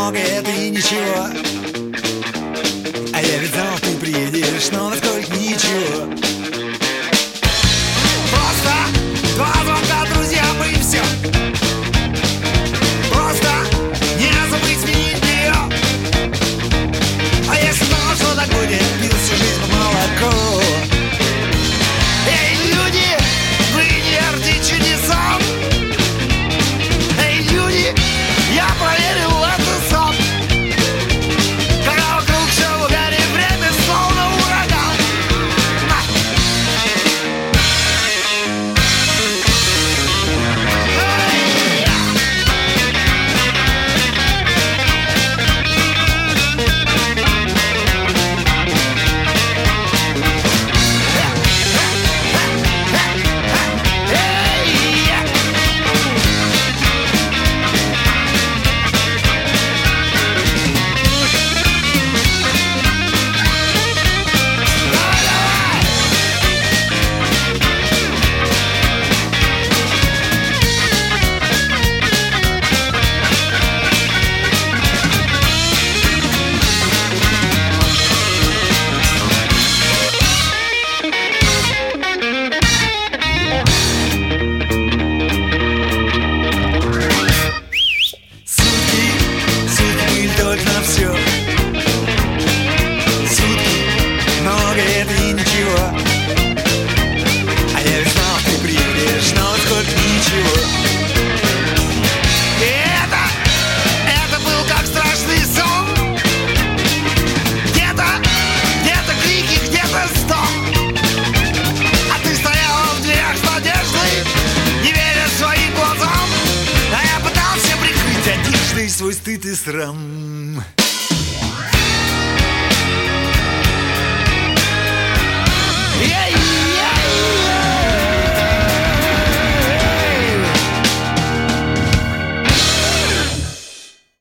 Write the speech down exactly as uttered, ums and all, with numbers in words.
много это и ничего. А я ведь знал, ты приедешь, но насколько ничего. Просто два звонка друзьям и все. Просто не забыть сменить белье. А если знал, что так будет, пил всю жизнь по молоку. Эй, люди, вы не верьте чудесам. Эй, люди, я проверил это сам. Когда вокруг все в угаре, время словно ураган. Все. Сутки, много это и ничего. А я ведь знал, ты приедешь, но сколько ничего. И это, это был как страшный сон. Где-то, где-то крики, где-то стон. А ты стояла в дверях с надеждой, не веря своим глазам. А я пытался прикрыть одеждой свой стыд и срам.